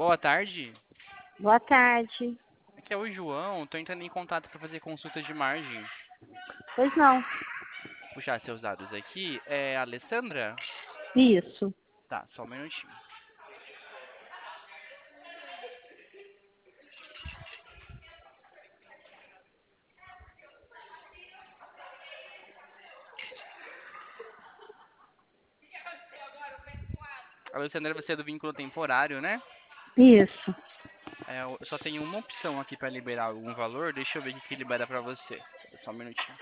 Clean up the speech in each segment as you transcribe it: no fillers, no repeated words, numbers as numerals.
Boa tarde. Boa tarde. Aqui é o João. Tô entrando em contato para fazer consulta de margem. Pois não. Puxar seus dados aqui. É a Alessandra? Isso. Tá, só um minutinho. A Alessandra, você é do vínculo temporário, né? Isso. Eu só tenho uma opção aqui para liberar algum valor. Deixa eu ver o que libera para você. Só um minutinho.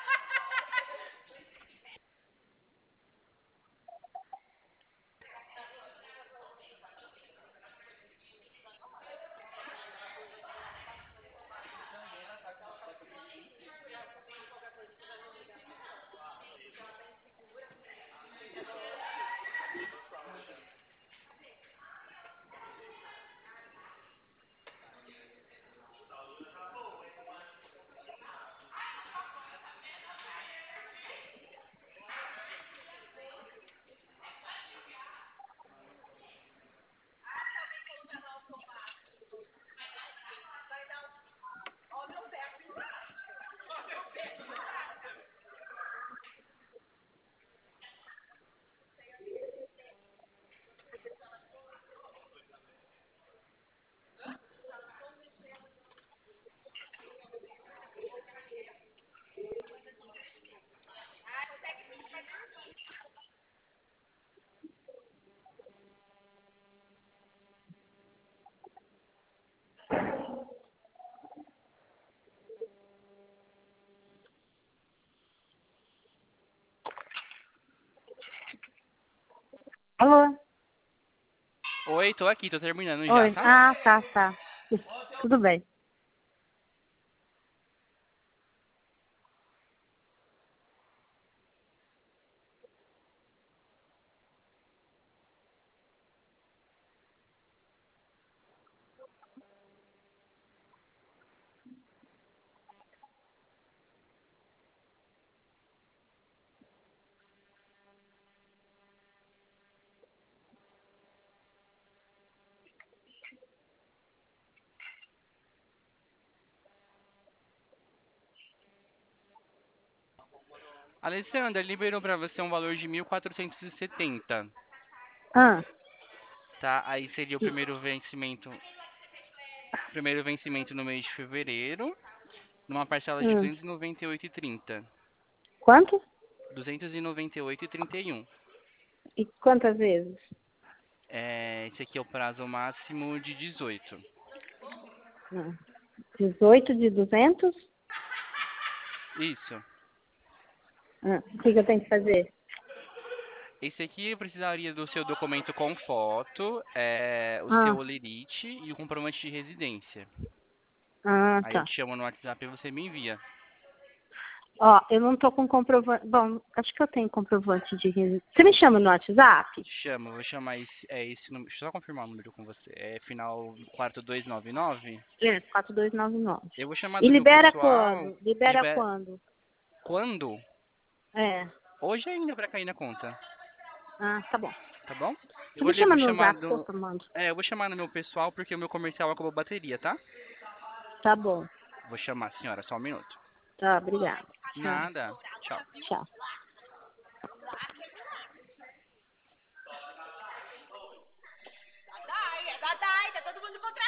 Alô? Oi, tô aqui, tô terminando já, Oi. tá? Ah, tá. Tudo bem. Alessandra, liberou para você um valor de 1.470, Ah, tá? Aí seria o primeiro vencimento no mês de fevereiro, numa parcela de hum. 298,30. Quanto? 298,31. E quantas vezes? Esse aqui é o prazo máximo de 18. 18 de 200? Isso. O que eu tenho que fazer? Esse aqui eu precisaria do seu documento com foto, o seu Ah, olerite e o comprovante de residência. Aí eu tá. te chamo no WhatsApp e você me envia. Ó, eu não tô com comprovante. Bom, acho que eu tenho comprovante de residência. Você me chama no WhatsApp? Chama, vou chamar esse número. Deixa eu só confirmar o número com você. É final 4299. É, 4299. Eu vou chamar E do meu libera pessoal. quando? Libera Libera. quando? Quando? É. Hoje ainda pra cair na conta, Ah, tá bom. tá bom? Você me Vou chama no chamar WhatsApp que eu do. mando. Eu vou chamar no meu pessoal porque o meu comercial acabou a bateria, tá? Tá bom. Vou chamar, senhora, só um minuto. Tá, obrigada. Tchau. Nada. Tchau. Tchau.